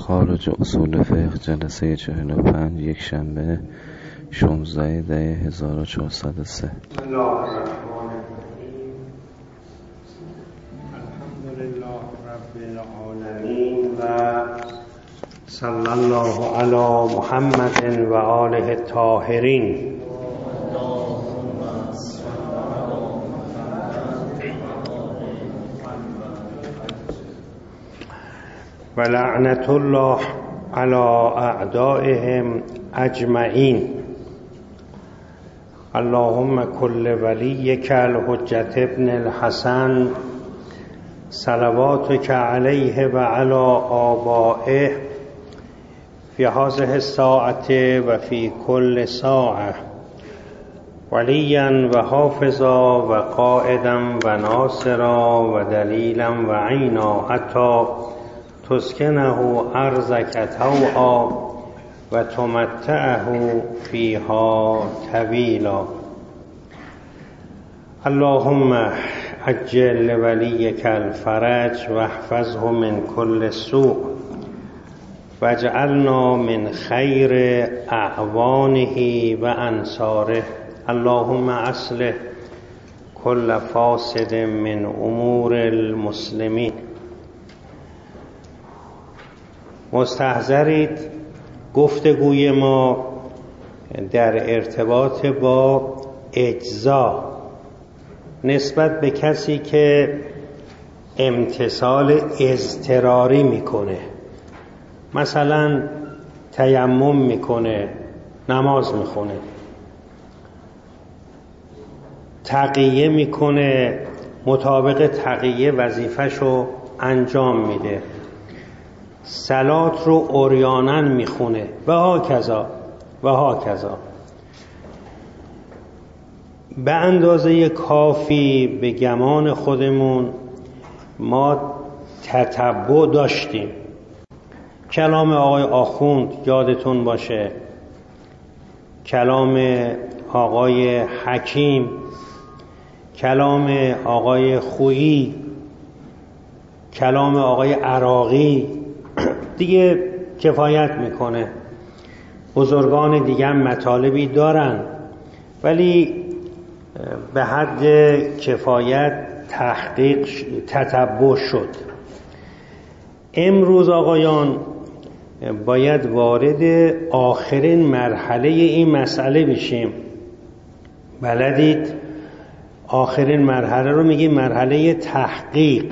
مخارج اصول فقه جلسه 45 یک شنبه 16/1403. بسم الله الرحمن الرحیم. الحمدلله رب العالمین و صلی الله علی محمد و آله الطاهرین. و لعنت الله علی اعدائهم اجمعین. اللهم کل ولیک الحجة ابن الحسن صلواتک علیه و علی آبائه فی هذه الساعة و فی کل ساعة ولیا و حافظا و قائدا و ناصرا و دلیلا و عینا حتی تسکنه ارضک طوعا و تمتعه فیها طویلا. اللهم عجل لولیک الفرج و احفظه من کل سوء واجعلنا من خیر اعوانه و انصاره. اللهم اصلح کل فاسد من امور المسلمین. مستحضرید گفتگوی ما در ارتباط با اجزا نسبت به کسی که امتثال اضطراری میکنه، مثلا تیمم میکنه، نماز میخونه، تقیه میکنه، مطابق تقیه وظیفه‌شو انجام میده، صلات رو عریانا میخونه و هاکذا و هاکذا. به اندازه کافی به گمان خودمون ما تتبع داشتیم. کلام آقای آخوند یادتون باشه، کلام آقای حکیم، کلام آقای خویی، کلام آقای عراقی دیگه کفایت میکنه. بزرگان دیگه هم مطالبی دارن ولی به حد کفایت تحقیق تتبع شد. امروز آقایان باید وارد آخرین مرحله این مسئله بشیم. بلدید آخرین مرحله رو میگیم مرحله تحقیق.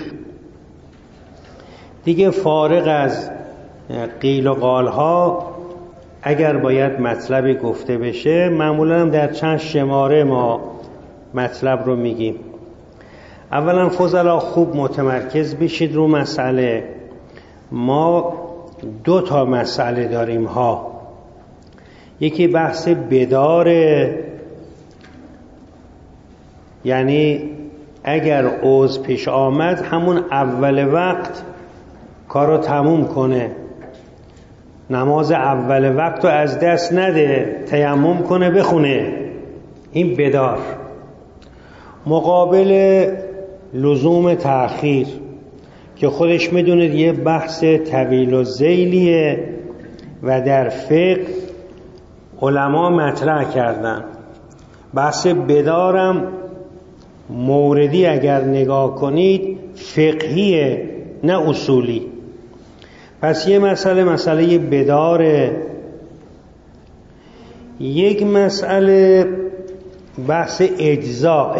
دیگه فارغ از قیل و قال ها اگر باید مطلب گفته بشه معمولا هم در چند شماره ما مطلب رو میگیم. اولا فضلا خوب متمرکز بشید رو مسئله. ما 2 مسئله داریم ها. یکی بحث بداره، یعنی اگر عوض پیش آمد همون اول وقت کارو تموم کنه، نماز اول وقت رو از دست نده، تیمم کنه بخونه. این بدار. مقابل لزوم تأخیر که خودش میدونید یه بحث طویل و ذیلیه و در فقه علما مطرح کردن. بحث بدارم موردی اگر نگاه کنید فقهیه نه اصولی. پس یه مسئله بداره. یک مسئله بحث اجزاء.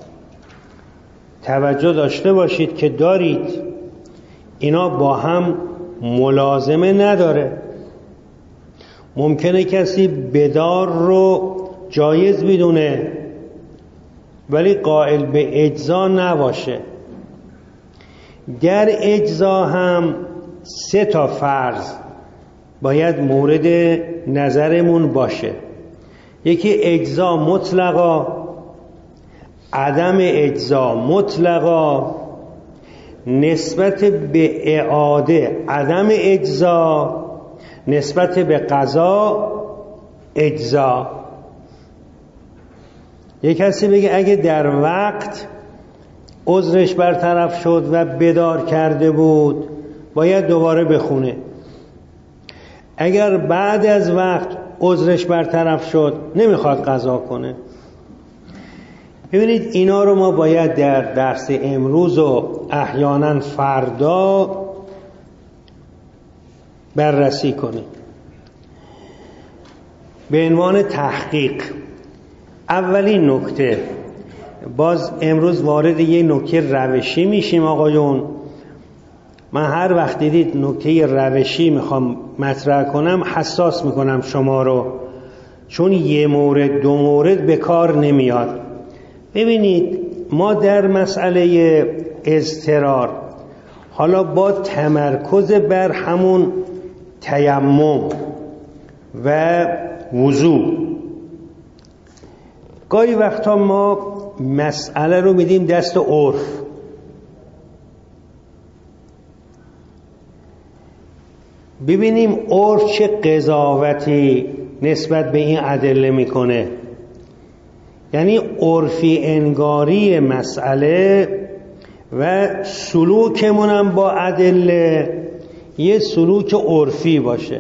توجه داشته باشید که دارید اینا با هم ملازمه نداره. ممکنه کسی بدار رو جایز بدونه ولی قائل به اجزا نباشه. در اجزا هم 3 فرض باید مورد نظرمون باشه. یکی اجزا مطلقا، عدم اجزا مطلقا، نسبت به اعاده عدم اجزا، نسبت به قضا اجزا. یک کسی بگه اگه در وقت عذرش برطرف شد و بدار کرده بود باید دوباره بخونه. اگر بعد از وقت عذرش برطرف شد نمیخواد قضا کنه. ببینید اینا رو ما باید در درس امروز و احیانا فردا بررسی کنیم. به عنوان تحقیق، اولین نکته، باز امروز وارد یه نکته روشی میشیم آقایون. من هر وقت دیدید نکته روشی میخوام مطرح کنم حساس میکنم شما رو، چون یه مورد دو مورد به کار نمیاد. ببینید ما در مسئله اضطرار، حالا با تمرکز بر همون تیمم و وضو، گاهی وقتا ما مسئله رو میدیم دست عرف. ببینیم عرف چه قضاوتی نسبت به این ادله میکنه. یعنی عرفی انگاری مسئله و سلوکمونم با ادله یه سلوک عرفی باشه.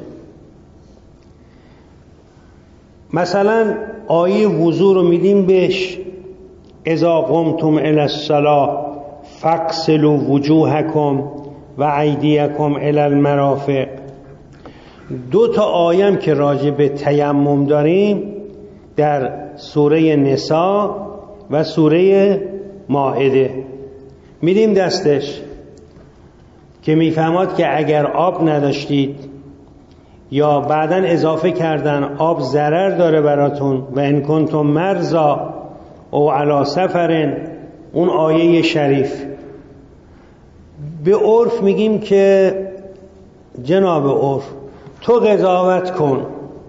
مثلا آیه وضو رو میدیم بهش اذا قمتم الی الصلاة فاغسلوا وجوهکم و ایدیکم الی المرافق. دو تا آیه که راجع به تیمم داریم در سوره نساء و سوره مائده میدیم دستش که میفهماد که اگر آب نداشتید یا بعداً اضافه کردن آب ضرر داره براتون و ان کنتم مرضی او علی سفر، اون آیه شریف. به عرف میگیم که جناب عرف تو قضاوت کن،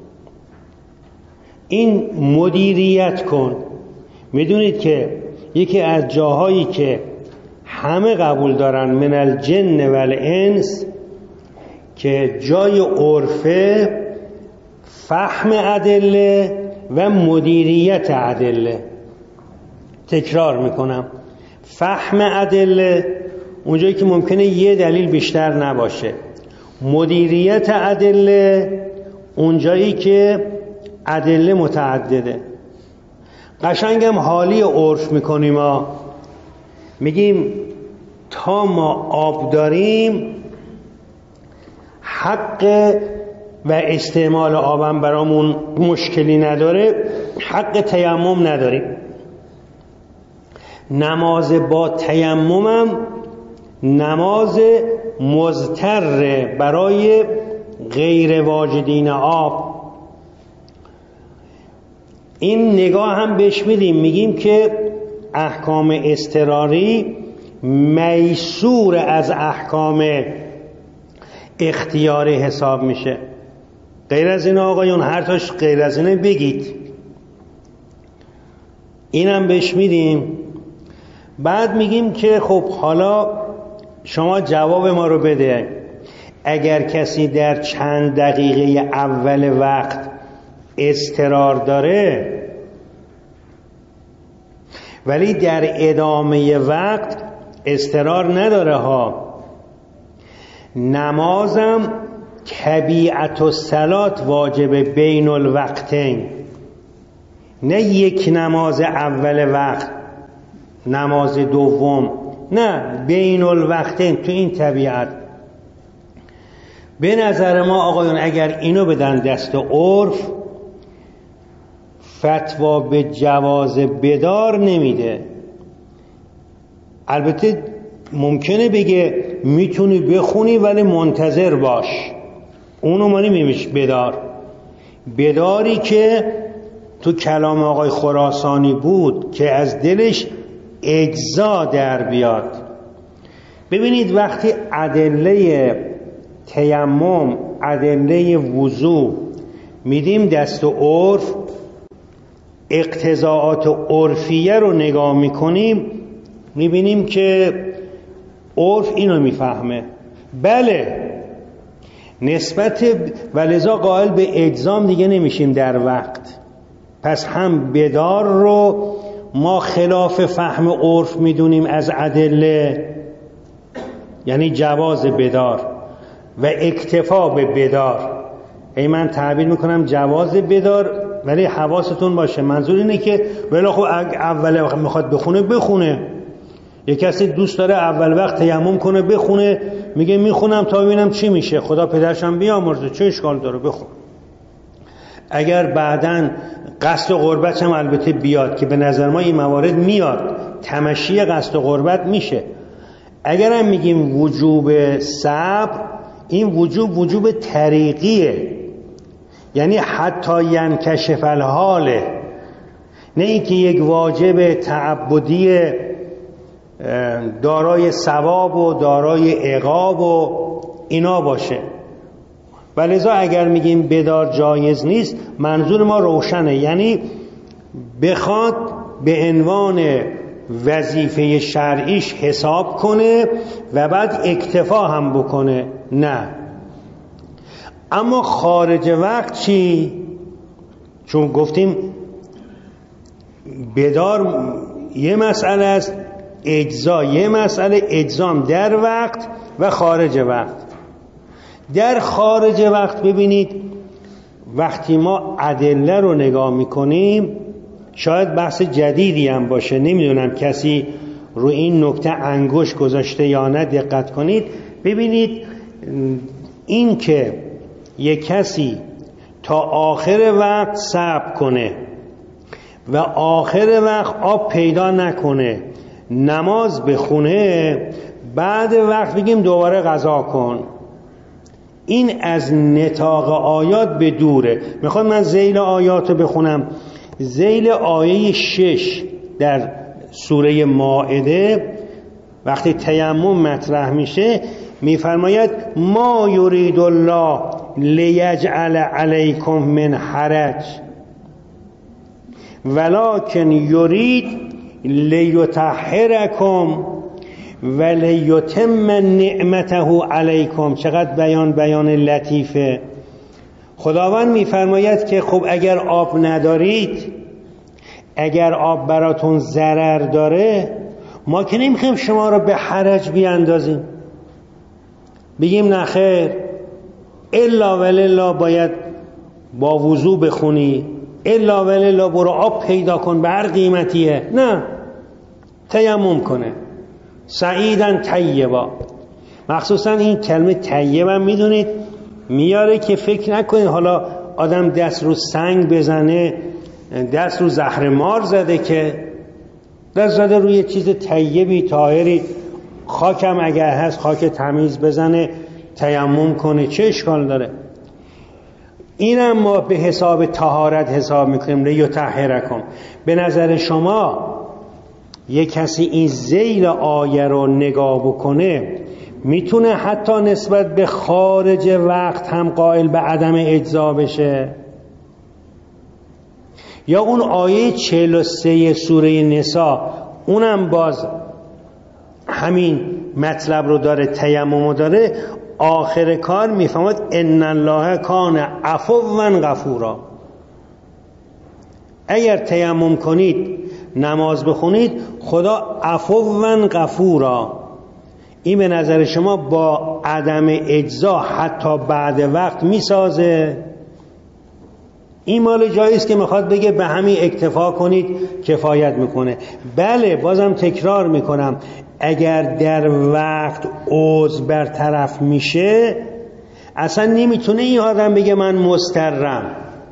این مدیریت کن. میدونید که یکی از جاهایی که همه قبول دارن من الجن و الانس که جای عرفه فهم ادله و مدیریت ادله. تکرار میکنم، فهم ادله اونجایی که ممکنه یه دلیل بیشتر نباشه، مدیریت ادله اونجایی که ادله متعدده. قشنگم حالی عرف میکنیم، میگیم تا ما آب داریم حق و استعمال آبم برامون مشکلی نداره، حق تیمم نداریم. نماز با تیممم نماز مضطر برای غیر واجدین آب. این نگاه هم بهش میدیم، میگیم که احکام اضطراری میسور از احکام اختیاری حساب میشه. غیر از این آقایون هر تاش غیر از اینه بگید، اینم بهش میدیم. بعد میگیم که خب حالا شما جواب ما رو بده. اگر کسی در چند دقیقه اول وقت اضطرار داره ولی در ادامه وقت اضطرار نداره ها، نمازم طبیعت الصلات واجب بین الوقتین، نه یک نماز اول وقت نماز دوم، نه بین الوقتین تو این طبیعت. به نظر ما آقایون اگر اینو بدن دست عرف، فتوا به جواز بدار نمیده. البته ممکنه بگه میتونی بخونی ولی منتظر باش، اونو ما نمیمیش بدار. بداری که تو کلام آقای خراسانی بود که از دلش اجزا در بیاد. ببینید وقتی ادله تیمم، ادله وضو میدیم دست عرف، اقتضاعات عرفیه رو نگاه میکنیم، میبینیم که عرف اینو میفهمه. بله نسبت ولذا قائل به اجزام دیگه نمیشیم در وقت. پس هم بدار رو ما خلاف فهم عرف میدونیم از ادله، یعنی جواز بدار و اکتفا به بدار، من تعبیر میکنم جواز بدار، ولی حواستون باشه منظور اینه که ولی خب اول وقت میخواد بخونه. یک کسی دوست داره اول وقت تیمم کنه بخونه، میگه میخونم تا ببینم چی میشه، خدا پدرشم بیامرزه، چه اشکال داره بخون. اگر بعداً قصد و قربت هم البته بیاد که به نظر ما این موارد میاد، تمشی قصد و قربت میشه. اگر هم میگیم وجوب صبر، این وجوب طریقیه، یعنی حتی ینکشف الحاله، نه اینکه یک واجب تعبدی دارای ثواب و دارای عقاب و اینا باشه. ولذا اگر میگیم بدار جایز نیست، منظور ما روشنه، یعنی بخواد به عنوان وظیفه شرعیش حساب کنه و بعد اکتفا هم بکنه، نه. اما خارج وقت چی؟ چون گفتیم بدار یه مسئله است، اجزا یه مسئله، اجزام در وقت و خارج وقت. در خارج وقت ببینید وقتی ما ادله رو نگاه میکنیم، شاید بحث جدیدی هم باشه، نمیدونم کسی رو این نکته انگشت گذاشته یا نه، دقت کنید ببینید این که یک کسی تا آخر وقت صبر کنه و آخر وقت آب پیدا نکنه، نماز بخونه، بعد وقت بگیم دوباره قضا کن، این از نطاق آیات به دوره. میخواد من ذیل آیات رو بخونم. ذیل آیه 6 در سوره مائده وقتی تیمم مطرح میشه میفرماید ما یرید الله لیجعل علیکم من حرج ولکن یرید لیطهرکم و لیتم نعمته علیکم. چقدر بیان لطیفه. خداوند میفرماید که خب اگر آب ندارید، اگر آب براتون ضرر داره، ما که نمیخوایم شما رو به حرج بیاندازیم، بگیم نخیر الا ولله باید با وضو بخونی، الا ولله برو آب پیدا کن به هر قیمتیه، نه، تیمم کنه. سعیدن طیبا، مخصوصا این کلمه طیبا میدونید میاره که فکر نکنید حالا آدم دست رو سنگ بزنه، دست رو زهر مار زده، که دست زده روی چیز طیبی طاهری، خاکم اگر هست خاک تمیز بزنه تیمم کنه، چه اشکال داره؟ اینم ما به حساب طهارت حساب میکنیم. لیطهرکم. به نظر شما یک کسی این ذیل آیه رو نگاه بکنه میتونه حتی نسبت به خارج وقت هم قائل به عدم اجزا بشه؟ یا اون آیه 43 سوره نساء اونم باز همین مطلب رو داره، تیمم داره، آخر کار میفهمد ان الله کان عفوا غفورا. اگر تیمم کنید نماز بخونید خدا عفوا غفورا. این به نظر شما با عدم اجزا حتی بعد وقت میسازه؟ این مال جاییست که میخواد بگه به همین اکتفا کنید کفایت میکنه. بله، بازم تکرار میکنم، اگر در وقت عذر برطرف میشه اصلا نمیتونه این آدم بگه من مضطرم.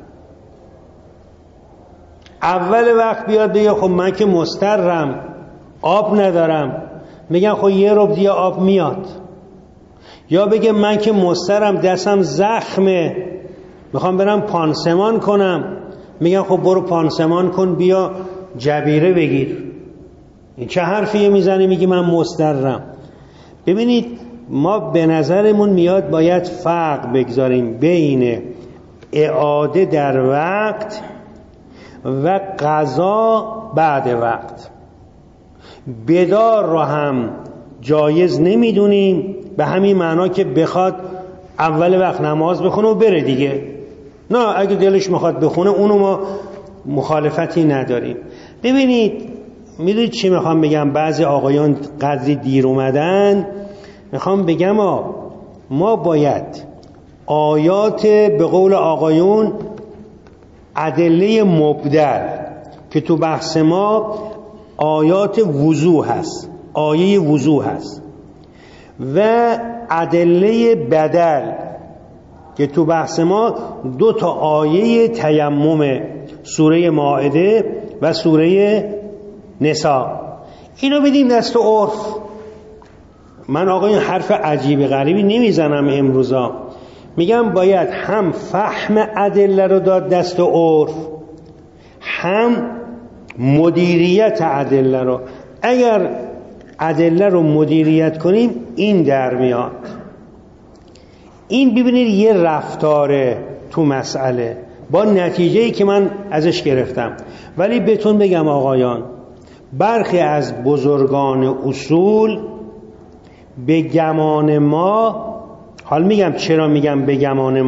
اول وقت بیاد بگه خب من که مضطرم، آب ندارم، میگن خب یه ربع دیگه آب میاد. یا بگه من که مضطرم، دستم زخمه، میخوام برم پانسمان کنم، میگن خب برو پانسمان کن، بیا جبیره بگیر. این چه حرفیه میزنی میگی من مضطرم؟ ببینید ما به نظرمون میاد باید فرق بگذاریم بین اعاده در وقت و قضا بعد وقت. بدار رو هم جایز نمیدونیم به همین معنا که بخواد اول وقت نماز بخونه و بره دیگه. نه، اگه دلش میخواد بخونه اونو ما مخالفتی نداریم. ببینید میدونید چی میخوام بگم؟ بعضی آقایان قدری دیر اومدن، میخوام بگم ما باید آیات به قول آقایون ادله مبدل که تو بحث ما آیات وضوح هست، آیه وضوح هست، و ادله بدل که تو بحث ما 2 تا آیه تیمم، سوره مائده و سوره نساء. اینو بدیم دست عرف. من آقایون حرف عجیب غریبی نمیزنم امروزا، میگم باید هم فهم ادله رو داد دست عرف، هم مدیریت ادله رو. اگر ادله رو مدیریت کنیم این در میاد. این ببینید یه رفتاره تو مسئله با نتیجه‌ای که من ازش گرفتم. ولی بهتون بگم آقایان، برخی از بزرگان اصول به گمان ما، حال میگم چرا میگم به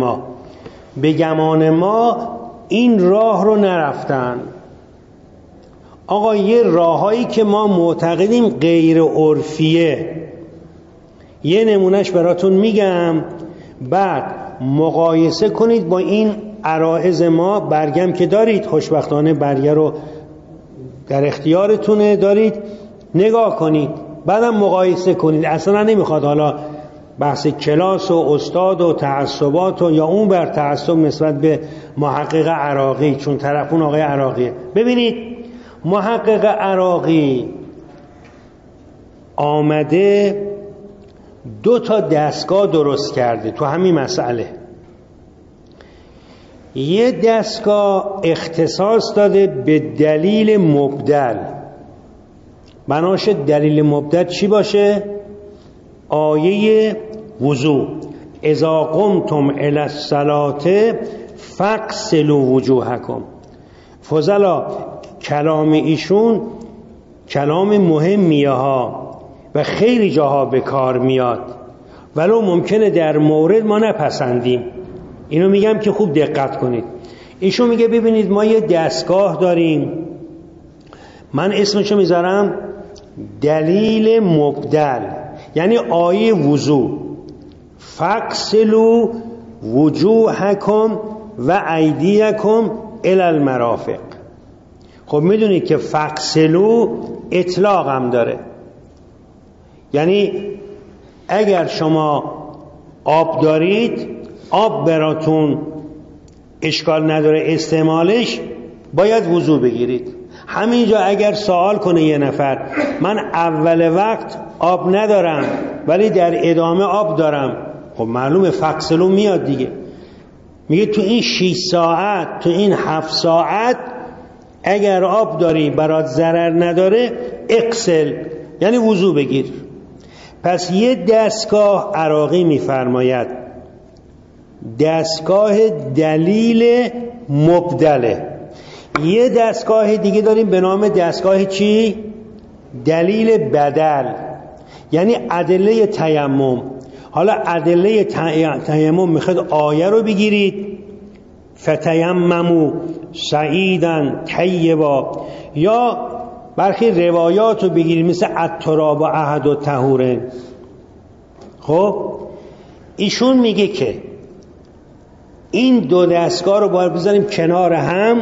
گمان ما این راه رو نرفتن. آقا یه راهایی که ما معتقدیم غیر عرفیه، یه نمونهش براتون میگم، بعد مقایسه کنید با این عرائض ما. برگم که دارید، خوشبختانه برگه رو در اختیارتونه، دارید نگاه کنید، بعدم مقایسه کنید. اصلا نمیخواد حالا بحث کلاس و استاد و تعصبات و یا اون بر تعصب نسبت به محقق عراقی، چون طرفون آقای عراقیه. ببینید محقق عراقی آمده 2 تا دستگاه درست کرده تو همین مسئله. یه دستگاه اختصاص داده به دلیل مبدل. بناش دلیل مبدل چی باشه؟ آیه وضو، اذا قمتم الی الصلاة فاغسلوا وجوهکم. فضلا کلام ایشون کلام مهمیه ها و خیلی جاها به کار میاد، ولو ممکنه در مورد ما نپسندیم. اینو میگم که خوب دقت کنید. ایشون میگه ببینید ما یه دستگاه داریم، من اسمشو میذارم دلیل مبدل، یعنی آیه وضو، فاغسلوا وجوهکم و ایدیکم الی المرافق. خب میدونید که فاغسلوا اطلاق هم داره، یعنی اگر شما آب دارید، آب براتون اشکال نداره استعمالش، باید وضو بگیرید. همینجا اگر سوال کنه یه نفر من اول وقت آب ندارم ولی در ادامه آب دارم، خب معلومه فاغسلوا میاد دیگه. میگه تو این 6 ساعت، تو این 7 ساعت اگر آب داری برات ضرر نداره اغسل، یعنی وضو بگیر. پس یه دستگاه عراقی میفرماید دستگاه دلیل مبدله. یه دستگاه دیگه داریم به نام دستگاه چی؟ دلیل بدل، یعنی ادله تیمم. حالا ادله تیمم میخواد آیه رو بگیرید فتیمموا صعیدا طیبا، یا برخی روایات رو بگیرید مثل التراب و احد و طهورن. خب ایشون میگه که این 2 دستگاه رو باید بذاریم کنار هم،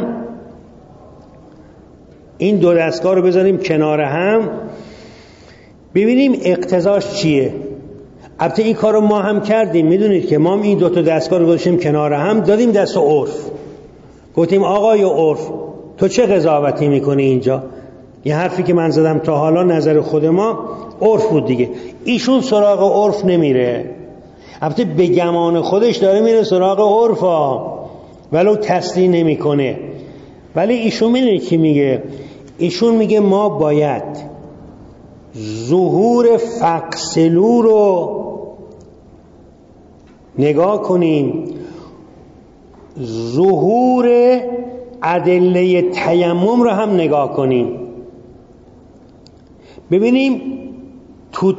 این 2 دستگاه رو بذاریم کنار هم ببینیم اقتضاش چیه. البته این کار رو ما هم کردیم، میدونید که ما این 2 تا دستگاه رو گذاشتیم کنار هم، دادیم دست عرف، گفتیم آقای عرف تو چه قضاوتی میکنی اینجا؟ یه حرفی که من زدم تا حالا نظر خود ما عرف بود دیگه. ایشون سراغ عرف نمیره، البته به گمان خودش داره میره سراغ عرفا ولو تصدیق نمیکنه. ولی ایشون میدونید چی میگه؟ ایشون میگه ما باید ظهور فاغسلوا رو نگاه کنیم، ظهور ادله تیمم رو هم نگاه کنیم، ببینیم تو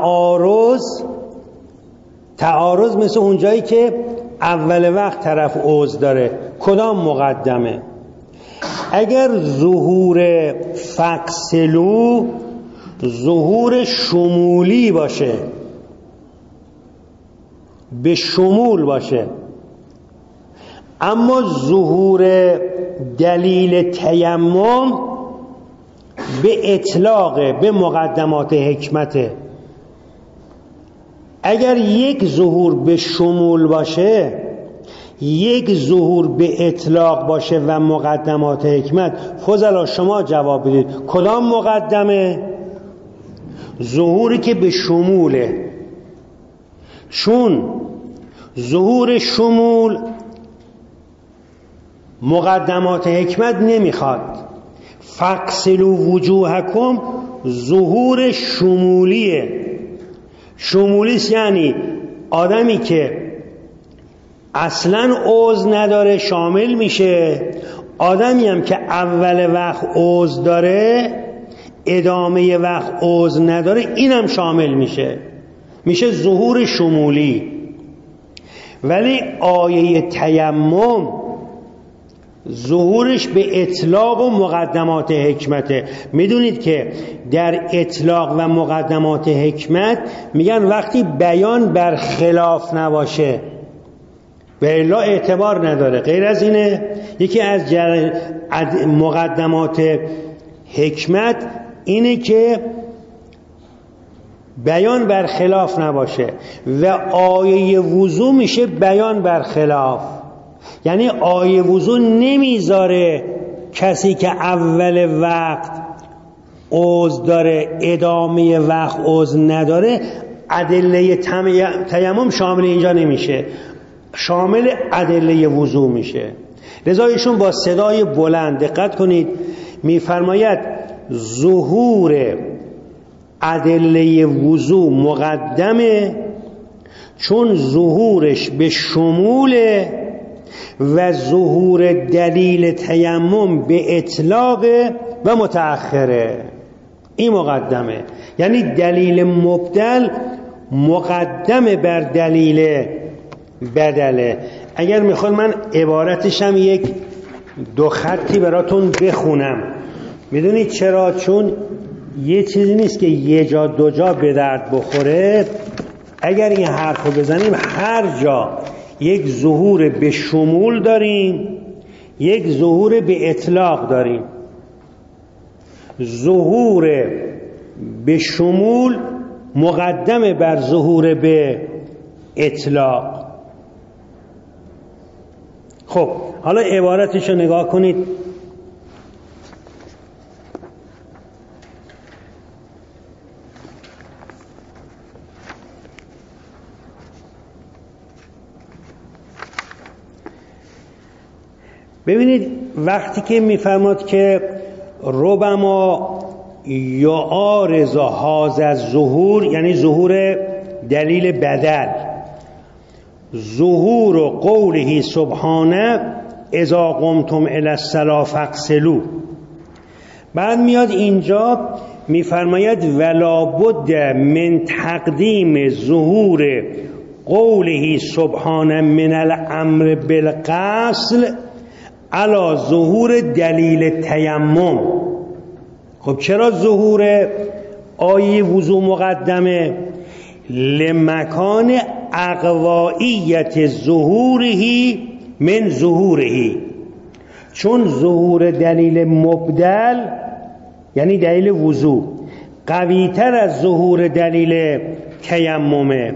تعارض مثل اونجایی که اول وقت طرف عوض داره کدام مقدمه. اگر ظهور فاغسلوا ظهور شمولی باشه، به شمول باشه، اما ظهور دلیل تیمم به اطلاق، به مقدمات حکمته. اگر یک ظهور به شمول باشه، یک ظهور به اطلاق باشه و مقدمات حکمت، فضلا شما جواب بدید کدام مقدمه؟ ظهوری که به شموله، چون ظهور شمول مقدمات حکمت نمیخواد. فاغسلوا وجوهکم ظهور شمولیه. شمولیست یعنی آدمی که اصلا عضو نداره شامل میشه، آدمی هم که اول وقت عضو داره ادامه وقت عضو نداره اینم شامل میشه ظهور شمولی. ولی آیه تیمم ظهورش به اطلاق و مقدمات حکمته. میدونید که در اطلاق و مقدمات حکمت میگن وقتی بیان بر خلاف نباشه به الا اعتبار نداره. غیر از اینه یکی از مقدمات حکمت اینه که بیان بر خلاف نباشه و آیه وضو میشه بیان بر خلاف. یعنی آیه وضو نمیذاره کسی که اول وقت عضو داره ادامه وقت عضو نداره ادله تیمم شامل اینجا نمیشه، شامل ادله وضو میشه. لذا ایشون با صدای بلند دقت کنید میفرماید ظهور ادله وضو مقدمه چون ظهورش به شموله و ظهور دلیل تیمم به اطلاق و متأخره. این مقدمه، یعنی دلیل مبدل مقدم بر دلیل بدله. اگر میخواد من عبارتشم یک دو خطی براتون بخونم. میدونید چرا؟ چون یه چیزی نیست که یه جا دو جا به درد بخوره. اگر این حرف رو بزنیم هر جا یک ظهور به شمول داریم، یک ظهور به اطلاق داریم. ظهور به شمول مقدم بر ظهور به اطلاق. خب حالا عبارتش رو نگاه کنید. ببینید وقتی که میفرماد که ربما یعارض هذا الظهور، یعنی ظهور دلیل بدل، ظهور قوله سبحانه اذا قمتم الی الصلاة فاغسلوا. بعد میاد اینجا میفرماید ولا بد من تقدیم ظهور قوله سبحانه من الامر بالغسل علی ظهور دلیل تیمم. خب چرا ظهور آیه وضو مقدمه؟ لمکان اقوائیت ظهوره من ظهوره، چون ظهور دلیل مبدل یعنی دلیل وضو قویتر از ظهور دلیل تیممه.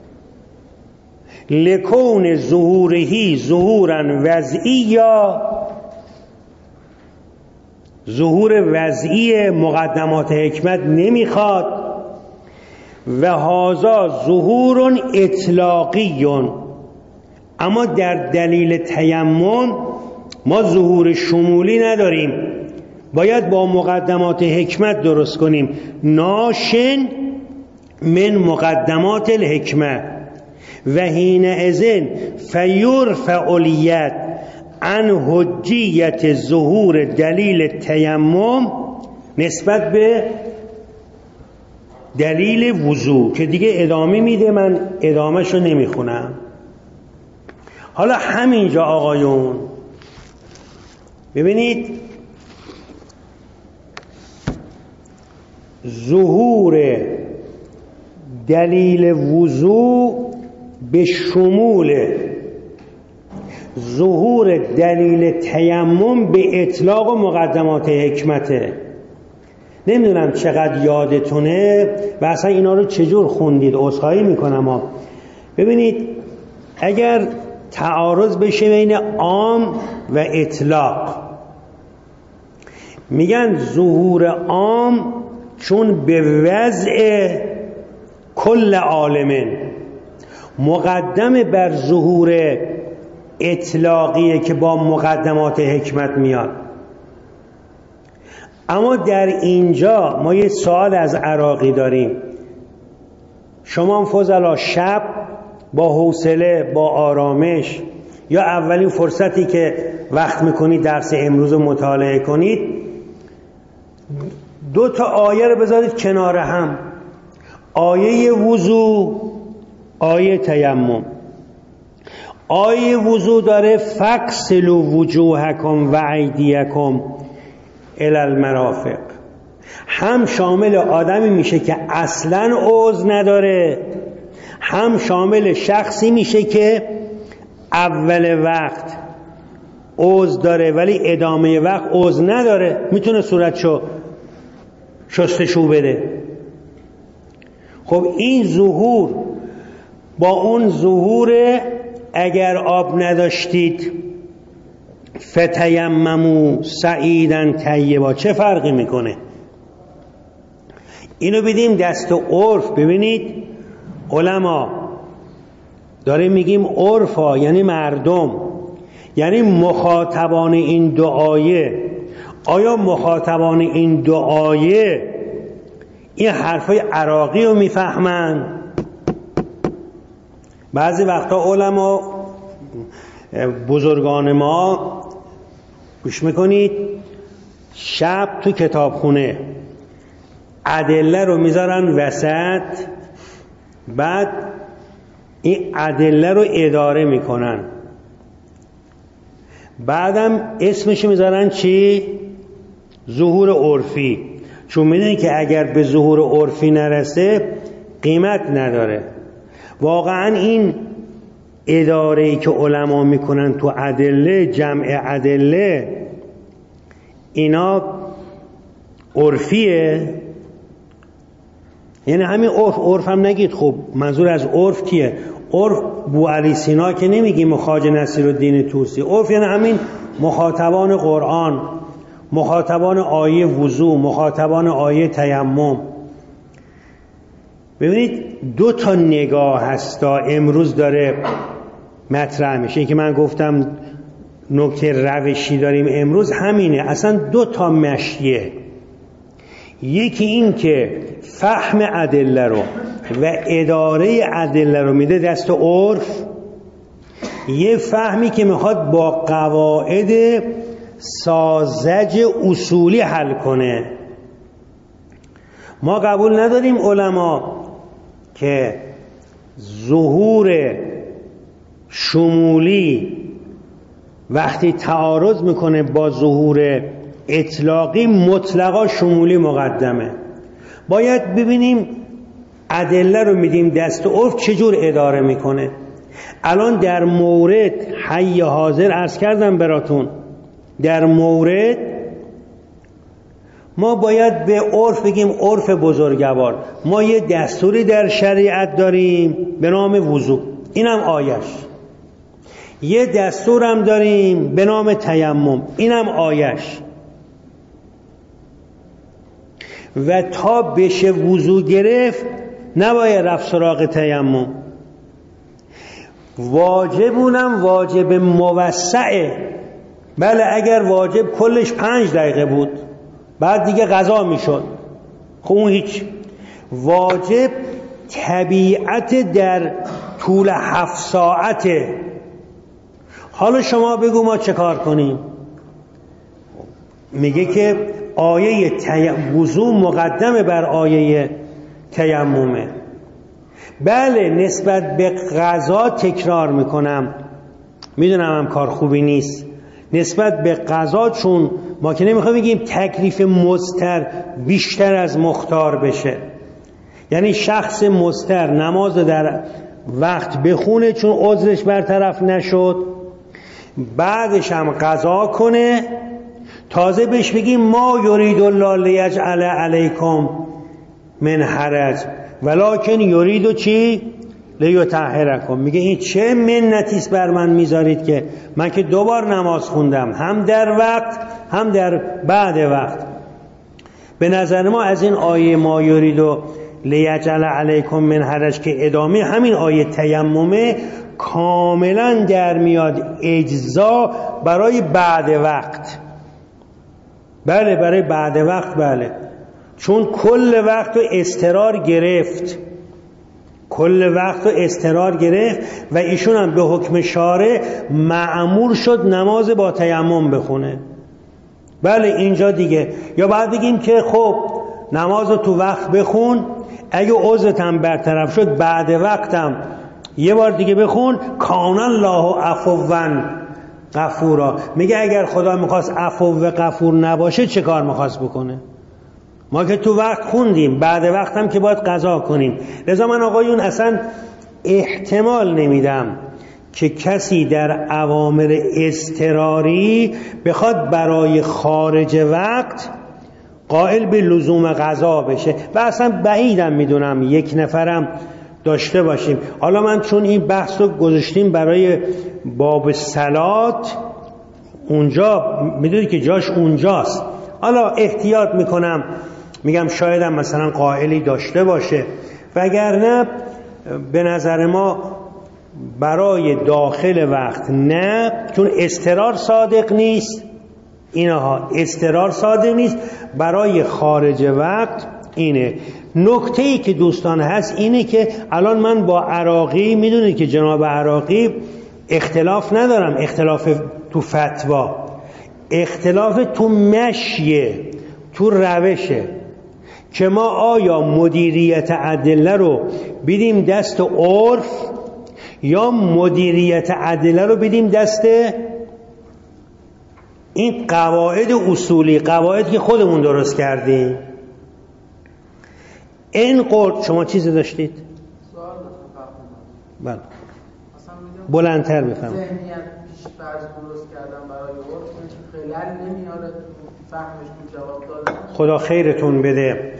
لکون ظهوره ظهورا وضعیا، ظهور وضعی مقدمات حکمت نمیخواد. و هذا ظهور اطلاقی، اما در دلیل تیمم ما ظهور شمولی نداریم، باید با مقدمات حکمت درست کنیم. ناشن من مقدمات الحکمت و حینئذ فیرفع الید عن حجیت ظهور دلیل تیمم نسبت به دلیل وضو که دیگه ادامه میده، من ادامهشو نمیخونم. حالا همینجا آقایون ببینید ظهور دلیل وضو به شمول ظهور دلیل تیمم به اطلاق و مقدمات حکمته. نمیدونم چقدر یادتونه و اصلا اینا رو چجور خوندید، عذرخواهی میکنم. ببینید اگر تعارض بشه بین عام و اطلاق، میگن ظهور عام چون به وضع کل عالمین مقدم بر ظهور اطلاقیه که با مقدمات حکمت میاد. اما در اینجا ما یه سوال از عراقی داریم. شما فضلا شب با حوصله، با آرامش، یا اولین فرصتی که وقت میکنید درس امروز رو مطالعه کنید، 2 آیه رو بذارید کنار هم، آیه وضو، آیه تیمم. آیه وضو داره فاغسلوا وجوهکم و ایدیکم الی المرافق، هم شامل آدمی میشه که اصلاً عضو نداره، هم شامل شخصی میشه که اول وقت عضو داره ولی ادامه وقت عضو نداره، میتونه صورتشو شستشو بده. خب این ظهور با اون ظهور اگر آب نداشتید فتیمموا صعیدا طیبا چه فرقی میکنه؟ اینو بدیم دست عرف. ببینید علما داریم میگیم عرفا، یعنی مردم، یعنی مخاطبان این دعایه. آیا مخاطبان این دعایه این حرفای عراقی رو میفهمن؟ بعضی وقتا علما بزرگان ما گوش میکنید شب تو کتابخونه ادله رو میذارن وسط، بعد این ادله رو اداره میکنن، بعدم اسمش میذارن چی؟ ظهور عرفی. چون میدونی که اگر به ظهور عرفی نرسه قیمت نداره. واقعا این اداره‌ای که علما میکنن تو ادله، جمع ادله، اینا عرفیه؟ یعنی همین عرف هم نگید. خب منظور از عرف کیه؟ عرف بوعلی سینا که نمیگیم، خواجه نصیرالدین طوسی. عرف یعنی همین مخاطبان قرآن، مخاطبان آیه وضو، مخاطبان آیه تیمم. ببینید 2 نگاه هستا امروز داره مطرح میشه که من گفتم نکته روشی داریم امروز همینه. اصلا 2 مشیه. یکی این که فهم ادله رو و اداره ادله رو میده دست عرف، یه فهمی که میخواد با قواعد ساذج اصولی حل کنه. ما قبول نداریم علما که ظهور شمولی وقتی تعارض میکنه با ظهور اطلاقی مطلقا شمولی مقدمه. باید ببینیم ادله رو میدیم دست عرف چجور اداره میکنه. الان در مورد حی حاضر عرض کردم براتون، در مورد ما باید به عرف بگیم عرف بزرگوار. ما یه دستوری در شریعت داریم به نام وضو، اینم آیش. یه دستورم داریم به نام تیمم، اینم آیش. و تا بشه وضو گرفت نباید رفت سراغ تیمم. واجبونم واجب موسعه. بله اگر واجب کلش 5 دقیقه بود بعد دیگه قضا میشد، خب اون هیچ. واجب طبیعت در طول 7 ساعته. حالا شما بگو ما چه کار کنیم؟ میگه که آیه وضو مقدمه بر آیه تیممه. بله نسبت به قضا تکرار میکنم، میدونم هم کار خوبی نیست. نسبت به قضا، چون ما که نمیخوایم بگیم تکلیف مضطر بیشتر از مختار بشه. یعنی شخص مضطر نماز در وقت بخونه چون عذرش برطرف نشد، بعدش هم قضا کنه، تازه بهش بگیم ما یرید الله لیجعل علیکم من حرج ولکن یرید چی؟ لیطهرکم. میگه این چه منتیست بر من میذارید که من که 2 بار نماز خوندم، هم در وقت هم در بعد وقت. به نظر ما از این آیه ما یرید لیجعل علیکم من حرج که ادامه همین آیه تیممه، کاملا در میاد اجزا برای بعد وقت. بله برای بعد وقت، بله، چون کل وقت رو اضطرار گرفت، کل وقت رو اضطرار گرفت و ایشون هم به حکم شارع مأمور شد نماز با تیمم بخونه. بله اینجا دیگه یا بعد بگیم که خب نماز رو تو وقت بخون، اگه عذرت هم برطرف شد بعد وقتم یه بار دیگه بخون، کان الله عفوا غفورا. میگه اگر خدا میخواست عفو و غفور نباشه چه کار میخواست بکنه؟ ما که تو وقت خوندیم، بعد وقت هم که باید قضا کنیم. لذا من آقایون اصلا احتمال نمیدم که کسی در اوامر اضطراری بخواد برای خارج وقت قائل به لزوم قضا بشه و اصلا بعیدم میدونم یک نفرم داشته باشیم. حالا من چون این بحث رو گذاشتیم برای باب صلات، اونجا میدونی که جاش اونجاست، حالا احتیاط میکنم میگم شایدم مثلا قائلی داشته باشه، وگرنه به نظر ما برای داخل وقت نه، چون اضطرار صادق نیست، اینها اضطرار صادق نیست. برای خارج وقت اینه. نکته‌ای که دوستان هست اینه که الان من با عراقی، میدونید که جناب عراقی اختلاف ندارم، اختلاف تو فتوا، اختلاف تو مشیه، تو روشه که ما آیا مدیریت ادله رو بدیم دست عرف یا مدیریت ادله رو بدیم دست این قواعد اصولی، قواعد که خودمون درست کردیم. این قول شما چیزی داشتید؟ سوال داشتم. بله بلندتر بفهم. ذهنیت پیش فرض درست کردن برای عرف خلل نمیاره فهمش تو جواب دادن. خدا خیرتون بده.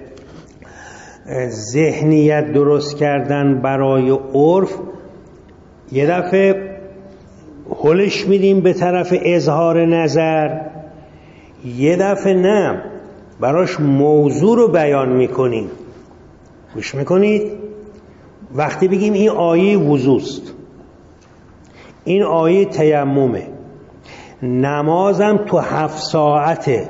ذهنیت درست کردن برای عرف یه دفعه هلش میدیم به طرف اظهار نظر، یه دفعه نه براش موضوع رو بیان میکنیم. گوش میکنید؟ وقتی بگیم این آیه وضوست، این آیه تیممه، نمازم تو 7 ساعته،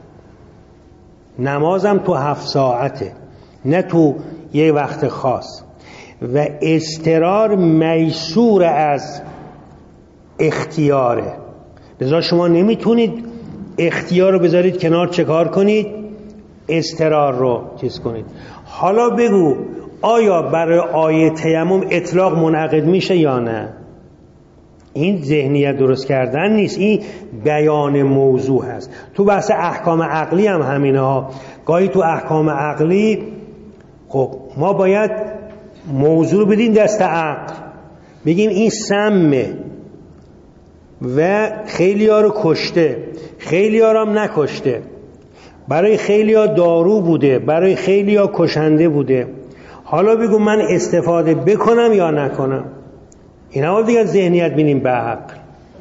نمازم تو 7 ساعته نه تو یه وقت خاص، و اضطرار میسور از اختیاره، لذا شما نمیتونید اختیار رو بذارید کنار، چه کار کنید؟ اضطرار رو چیز کنید. حالا بگو آیا برای آیه تیمم اطلاق منعقد میشه یا نه؟ این ذهنیت درست کردن نیست، این بیان موضوع هست. تو بحث احکام عقلی هم همینه ها. گاهی تو احکام عقلی خب ما باید موضوع رو بدیم دست عقل، بگیم این سمه و خیلی ها رو کشته، خیلی ها رو هم نکشته، برای خیلی ها دارو بوده، برای خیلی ها کشنده بوده. حالا بگو من استفاده بکنم یا نکنم. این هم دیگه ذهنیت بینیم به عقل.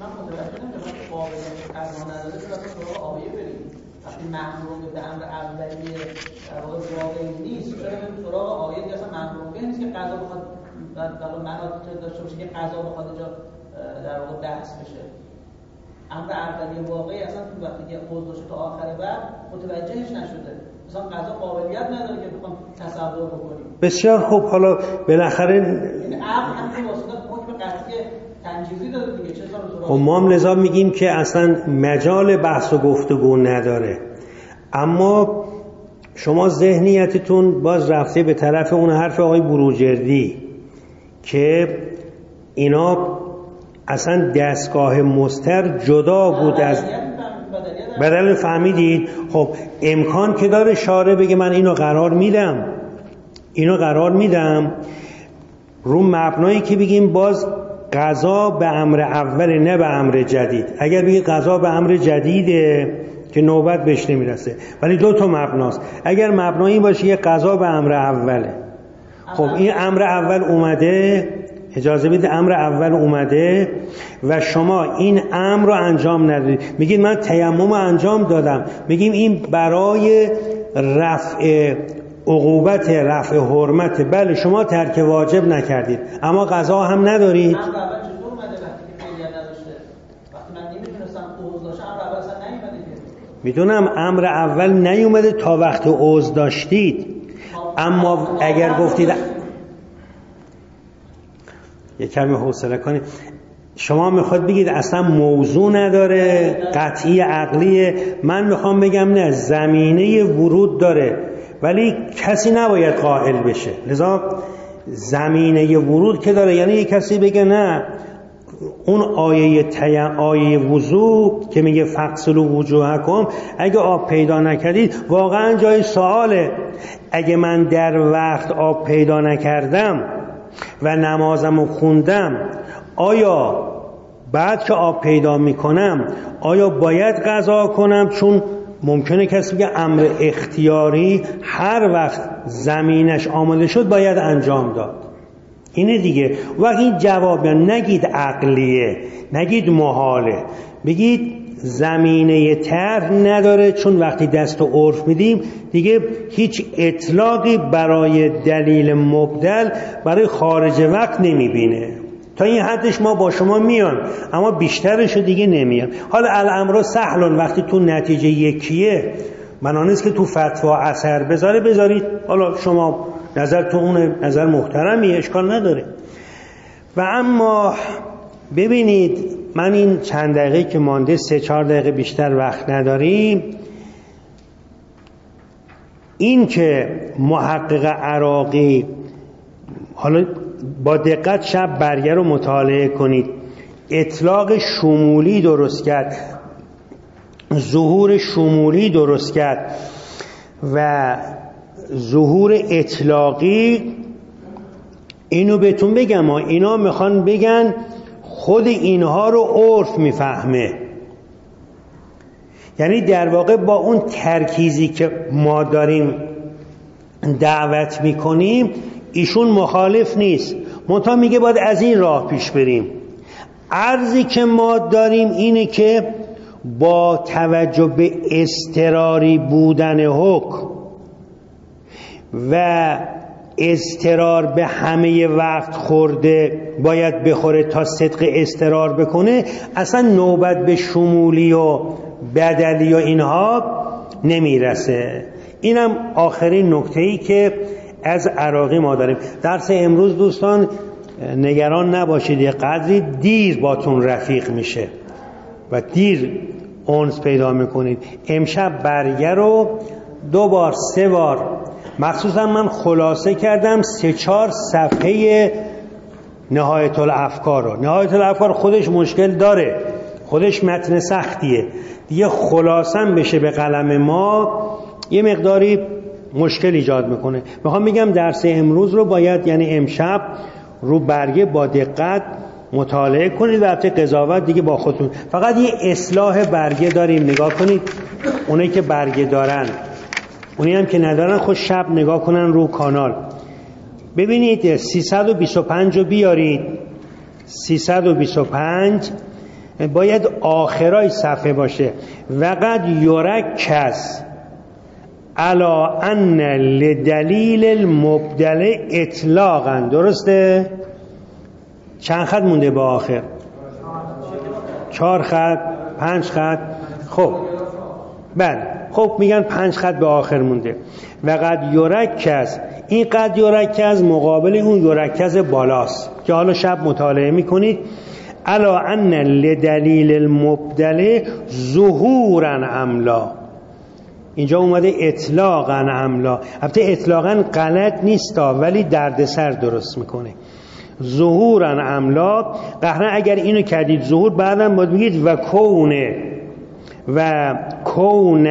در مناطق داشته باشه که قضا بخواد اینجا در واقع بحث بشه. امر اولیه واقعی اصلا تو وقتی که حوض باشه تا آخر بعد متوجهش نشده، مثلا قضا قابلیت نداره که بخوام تصور بکنیم. بسیار خوب. حالا بالاخره این عقل هم واسطه حکم قطعی تنجیزی داده دیگه، چه خب ما هم لذا میگیم که اصلا مجال بحث و گفتگو نداره. اما شما ذهنیتتون باز رفته به طرف اون حرف آقای بروجردی که اینا اصلا دستگاه مستر جدا بود از بدل. فهمیدید؟ خب امکان که داره شارع بگه من اینو قرار میدم، اینو قرار میدم، رو مبنایی که بگیم باز قضا به امر اول نه به امر جدید. اگر بگید قضا به امر جدیده که نوبت بهش نمیرسه، ولی دو تا مبناست. اگر مبنایی باشه یه قضا به امر اوله، خب این امر اول اومده، اجازه بدید امر اول اومده و شما این امر رو انجام ندادید، میگید من تیمم انجام دادم، میگیم این برای رفع عقوبت، رفع حرمت. بله شما ترک واجب نکردید اما قضا هم ندارید. امر اول چطور اومده وقتی که فعلیت نداشته؟ وقتی من نمیدونستم عوض داشته امر اول اصلا نیومده که. میدونم امر اول نیومده تا وقت عوض داشتید، اما اگر گفتید یه کمی حوصله کنید، شما میخواد بگید اصلا موضوع نداره، قطعی عقلیه. من میخوام بگم نه، زمینه ورود داره ولی کسی نباید قائل بشه. لذا زمینه ورود که داره، یعنی یه کسی بگه نه اون آیه وضو که میگه فغسلوا وجوهکم، اگه آب پیدا نکردید، واقعا جای سواله. اگه من در وقت آب پیدا نکردم و نمازمو خوندم، آیا بعد که آب پیدا میکنم آیا باید قضا کنم؟ چون ممکنه کسی بگه امر اختیاری هر وقت زمینش آماده شد باید انجام داد. اینه دیگه. وقتی این جواب نگید عقلیه، نگید محاله، بگید زمینه طرح نداره، چون وقتی دست و عرف میدیم دیگه هیچ اطلاقی برای دلیل مبدل برای خارج وقت نمیبینه. تا این حدش ما با شما میان اما بیشترشو دیگه نمیان. حالا الامر سهل، وقتی تو نتیجه یکیه بنا نیست که تو فتوا اثر بذارید. حالا شما نظر تو اون نظر محترمی، اشکال نداره. و اما ببینید، من این چند دقیقه که مانده 3-4 دقیقه بیشتر وقت نداریم، این که محقق عراقی، حالا با دقت شب برگه رو مطالعه کنید، اطلاق شمولی درست کرد، ظهور شمولی درست کرد و ظهور اطلاقی. اینو بهتون بگم، اینا میخوان بگن خود اینها رو عرف میفهمه، یعنی در واقع با اون ترکیزی که ما داریم دعوت میکنیم ایشون مخالف نیست، منتها میگه باید از این راه پیش بریم. عرضی که ما داریم اینه که با توجه به اضطراری بودن حکم و اضطرار به همه وقت خورده باید بخوره تا صدق اضطرار بکنه، اصلا نوبت به شمولی و بدلی و اینها نمیرسه. اینم آخرین نکته‌ای که از عراقی ما داریم. درس امروز دوستان نگران نباشید، یه قدری دیر باتون رفیق میشه و دیر اونس پیدا میکنید. امشب برگه رو 2-3 بار مخصوصا من خلاصه کردم 3-4 صفحه نهایت الافکار رو. نهایت الافکار خودش مشکل داره، خودش متن سختیه دیگه، خلاصم بشه به قلم ما یه مقداری مشکل ایجاد میکنه. میخوام بگم درس امروز رو باید، یعنی امشب، رو برگه با دقت مطالعه کنید و البته قضاوت دیگه با خودتون. فقط یه اصلاح برگه داریم، نگاه کنید. اونایی که برگه دارن، اونایی هم که ندارن خود شب نگاه کنن رو کانال. ببینید 325 رو بیارید. 325 باید آخرای صفحه باشه. وقد یرکز علی ان لدلیل المبدل اطلاقا. درسته؟ چند خط مونده به آخر؟ 4 خط 5 خط. خب بله، خب میگن 5 خط به آخر مونده. و قد یرکز، این قد یرکز مقابل اون یرکز بالاست که حالا شب مطالعه میکنید. الا ان لدلیل المبدل ظهورا املا. اینجا اومده اطلاقا املا. البته اطلاقا غلط نیستا ولی دردسر درست میکنه. ظهورا املا. قهرن اگر اینو کردید ظهور، بعدم باید بگید و کونه و کون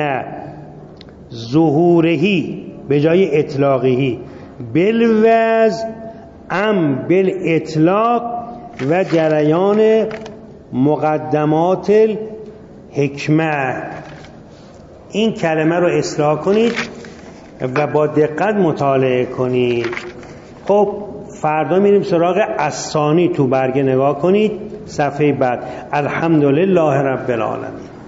ظهورهی به جای اطلاقهی بالوز ام بالاطلاق و جریان مقدمات الحکمه. این کلمه رو اصلاح کنید و با دقت مطالعه کنید. خب فردا میریم سراغ الثانی. تو برگه نگاه کنید صفحه بعد. الحمدلله رب العالمین.